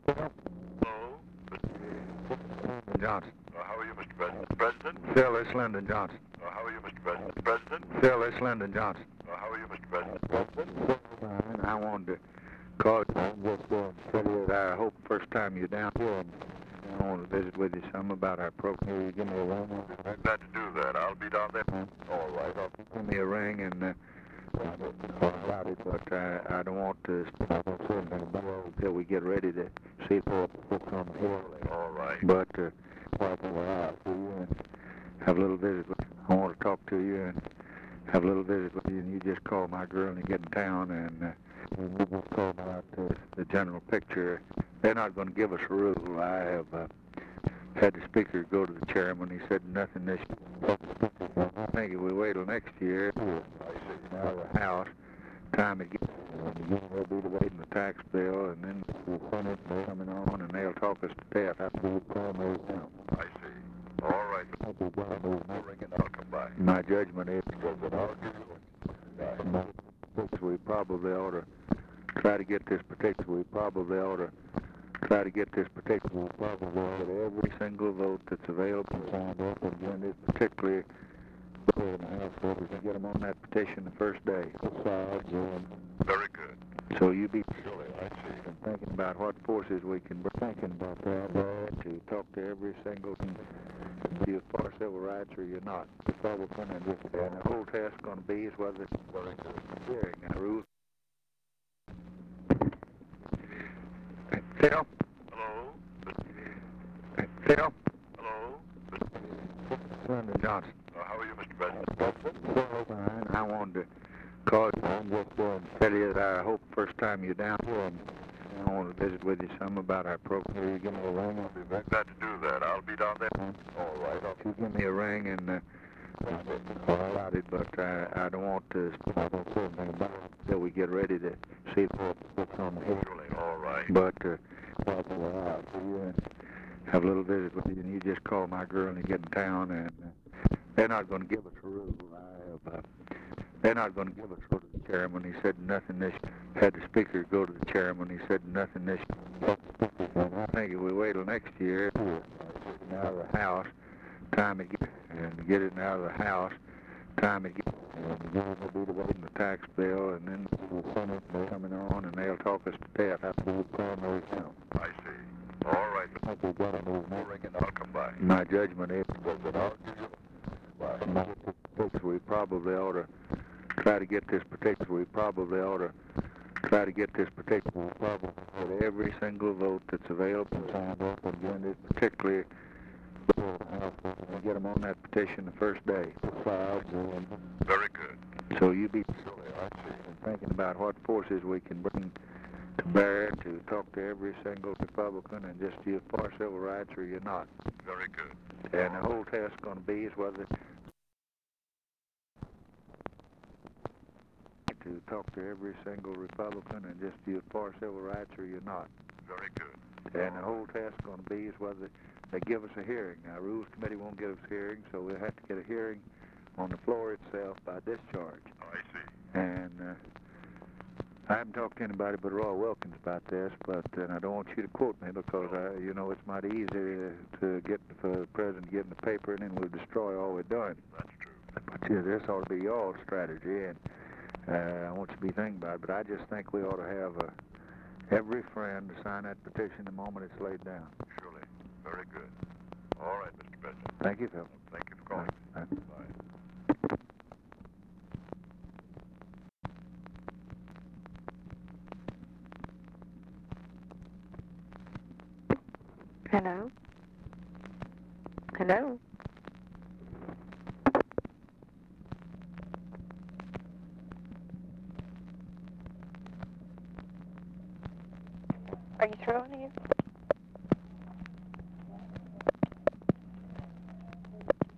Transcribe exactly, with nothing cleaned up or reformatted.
Hello? Johnson. Uh, how are you, Mister President? President? Phil, it's Lyndon Johnson. Uh, how are you, Mister President? President? Phil, it's Lyndon Johnson. Uh, how are you, Mister President? President? Fine. I wanted to call you. I'm just going to tell you that I hope first time you're down here, I want to visit with you some about our program. You give me a ring. I'm glad to do that. I'll be down there. All right. Give me a ring and uh, about it, but uh, I don't want to I don't say anything about it until we get ready to see if we'll come here. All right. But uh, I'll go out to you and have a little visit with you. I want to talk to you and have a little visit with you, and you just call my girl and you get in town, and uh, we just call about uh, the general picture. They're not going to give us a rule. I have uh, had the speaker go to the chairman. He said nothing this year. I think if we wait till next year, I see now the House, time it gets, we'll be debating the tax bill, and then we'll fund it coming on, and they'll talk us to death after we primary count. I see. All right. I'll ring and I'll come by. My judgment is that we probably ought to try to get this particular, we probably ought to try to get this particular, we probably ought to every single vote that's available signed up, and when this particularly in the House voters and get them on that petition the first day. Besides, um, very good. So you be Surely, I see. and thinking about what forces we can bring, thinking about that, uh, to talk to every single, be you for civil rights or you're not. Republican and just, and the whole task going to be is whether it's very good hearing and rules. Phil? Hello? Phil? Hello? Lyndon Johnson. Uh, how are you, Mister President? President? Fine. I wanted to call you. I'm just going to tell you that I hope first time you're down here, and I want to visit with you some about our program. You give me a ring. I'll be very glad to do that. I'll be down there. All right. You give me a ring and uh, about it, but uh, I don't want to. I don't say anything about it until we get ready to see if we'll come here. Surely, all right. But uh, I'll go out to you and have a little visit with you, and you just call my girl and you get in town, and uh, they're not going to give us a rule. I have, uh, they're not going to give us a rule to the chairman. He said nothing this. Had the speaker go to the chairman. He said nothing this. I think if we wait till next year, now the House, time to get and get it out of the House, time to get, and then we'll be debating the tax bill, and then we'll fund it coming on, and they'll talk us to death after we primary count. I see. All right. I think we've got to move I'll now. ring and I'll come by. My judgment is President, I'll give you. that we probably ought to try to get this particular, we probably ought to try to get this particular, we probably ought to every single vote that's available signed up, and when this particularly and get them on that petition the first day. Besides, um, Very good. so you be Surely, I see. thinking about what forces we can bring to bear to talk to every single Republican, and just you for civil rights or you're not. Very good. And the whole task going to be is whether to talk to every single Republican, and just you for civil rights or you're not. Very good. And the whole task going to be is whether they give us a hearing. Now, Rules Committee won't give us a hearing, so we'll have to get a hearing on the floor itself by discharge. I see. And uh, I haven't talked to anybody but Roy Wilkins about this, but and I don't want you to quote me because, I, you know, it's mighty easy to get for the president to get in the paper, and then we'll destroy all we're doing. That's true. But yeah, this ought to be y'all's strategy, and uh, I want you to be thinking about it. But I just think we ought to have uh, every friend to sign that petition the moment it's laid down. Surely. Very good. All right, Mister President. Thank you, Phil. Thank you for calling. Bye. Bye. Hello? Hello? Are you through on you?